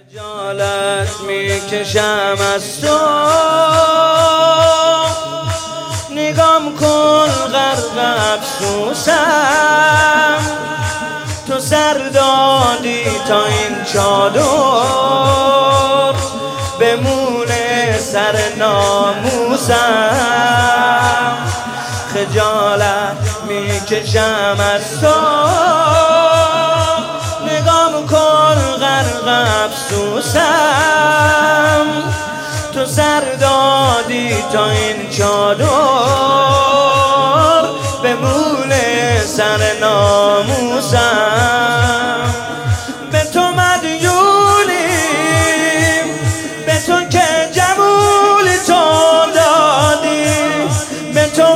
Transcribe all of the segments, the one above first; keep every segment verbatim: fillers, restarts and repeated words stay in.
خجالت میکشم از تو، نگام کن غرق افسوسم. تو سر دادی تا این چادر بمونه سر ناموسم. خجالت میکشم از تو، نگام کن غرق افسوسم. تو سر دادی تا این چادر بمونه سر ناموسم. به تو مدیونیم، به تو که جمول تو دادی. به تو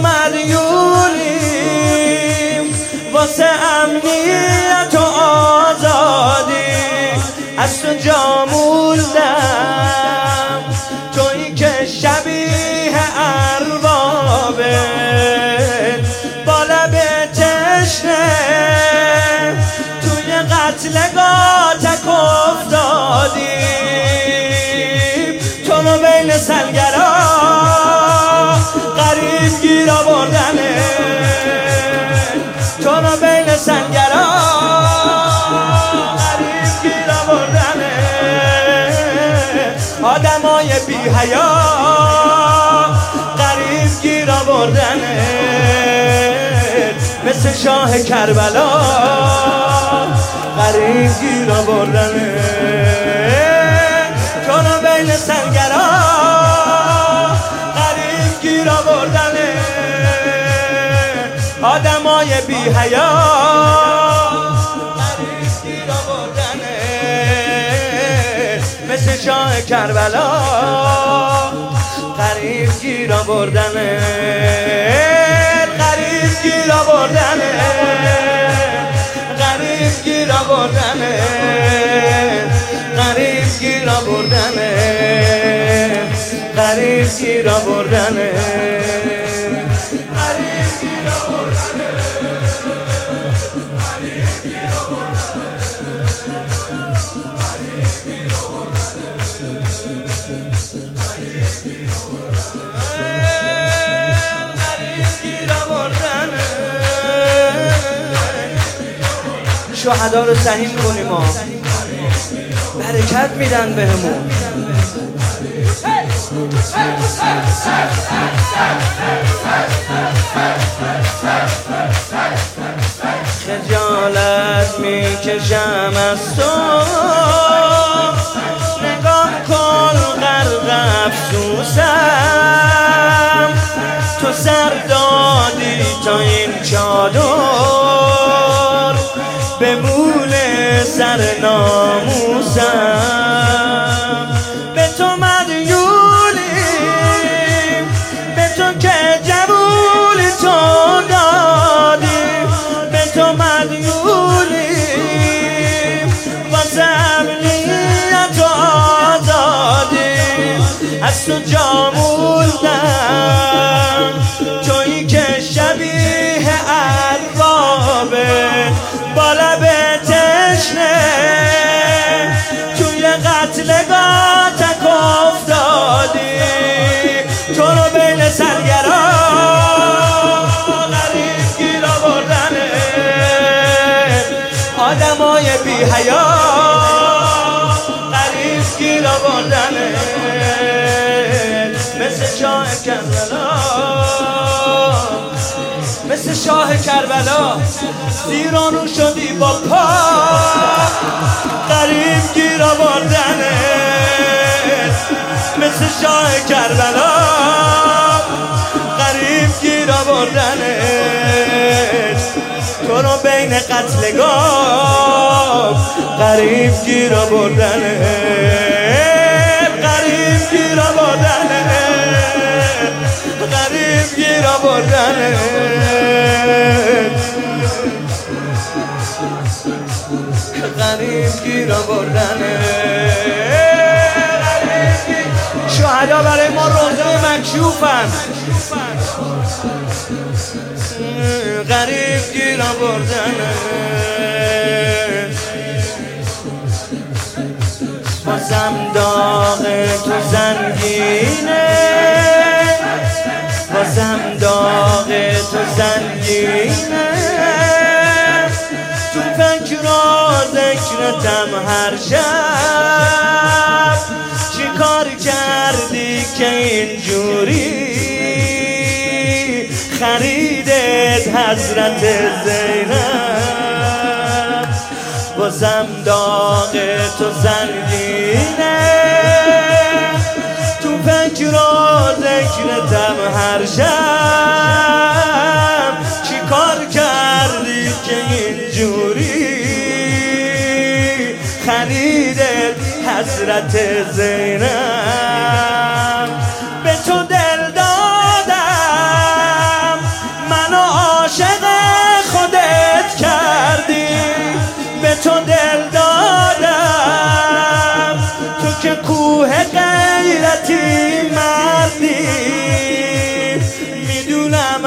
مدیونیم واسه امنیت و آزادی. از تو جا موندم، تویی که شبیه اربابه با لب تشنه توی قتلگاه تک افتادیم. تو رو بین سلگرا غریب گیر آوردنه. تو رو بین سلگرا غریب گیر آوردنه. آدمای بی حیا غریب گیر آوردنه. مثل شاه کربلا غریب گیر آوردنه. تو رو بین سنگرا غریب گیر آوردنه. آدمای بی حیا غریب گیر آوردنه. مثل شاه کربلا غریب گیر آوردنه. غریب گیر آوردنه. غریب گیر آوردنه. غریب گیر آوردنه. غریب گیر آوردنه. غریب گیر آوردنه. شهدا رو سهیم کنیم ها، برکت میدن بهمون. خجالت میکشم از تو، نگاه کن غرق افسوسم. تو سر دادی تا این چادر بمونه سر ناموسم. به تو مدیونیم، به تو که جمول تو دادی. به تو مدیونیم واسه امنیت و آزادی. از تو جا موندم، تویی که شبیه اربابه با لب تشنه توی قتلگاه تک افتادی. تو رو بین سرگرا غریب گیر آوردنه. آدمای بی حیا غریب گیر آوردنه. مثل شاه کربلا، مثل شاه کربلا زیرانو شدی با پا. غریب گیر آوردنه. مثل شاه کربلا غریب گیر آوردنه. تو رو بین قتلگاه غریب گیر آوردنه. غریب گیر آوردنه. غریب گیر آوردنه. غریب گیر آوردنه. شهدا برای ما روزه مکشوفن. غریب گیر آوردنه. بازم داغ تو زنگینه، بازم داغ تو زنگینه. تو فکر و ذکرتم هر شب، چی کار کردی که اینجوری خریدت حضرت زینب؟ بازم داغ تو زنگینه، تو فکر و ذکرتم هر شب، چی کار کردی که اینجوری خریدت حضرت زینب؟ به تو دل دادم، منو عاشق خودت کردی، به تو دل دادم، تو که کوه غیرتی مردی. میدونم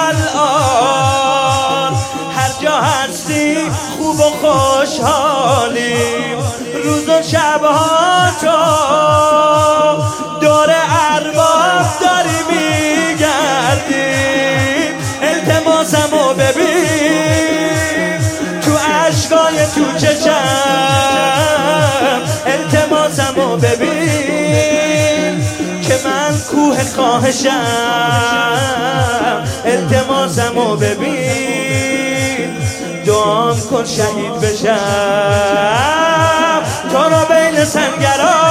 الان هر جا هستی خوب و خوشحالی، روز و شبها تو دور ارباب داری میگردی. التماسمو ببین تو عشقای تو چشم، التماسمو ببین که من کوه خواهشم. التماسمو ببین دعام کن شهید بشم، تو رو بین سنگرا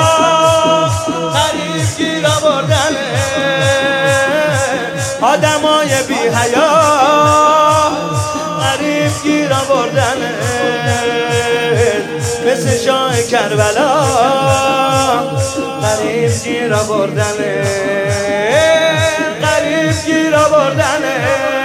غریب گیر آوردنه. آدمای بی حیا غریب گیر آوردنه، مثل شاه کربلا غریب گیر آوردنه، غریب گیر آوردنه.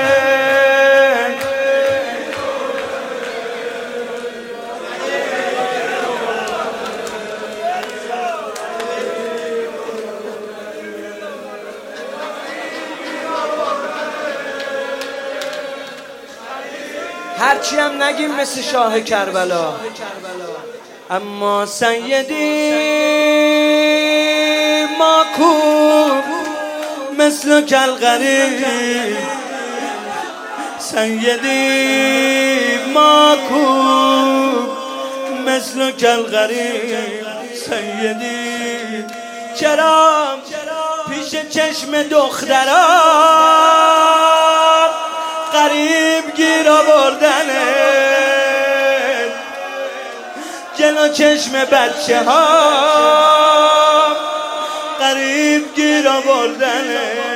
هرچی هم نگیم مثل شاه کربلا، اما سیدی ماکوب مثل کالغریب، سیدی ماکوب مثل کالغریب. سیدی چرا پیش چشم دختران غریب گیر آوردنه، جلو چشم بچه ها غریب گیر آوردنه.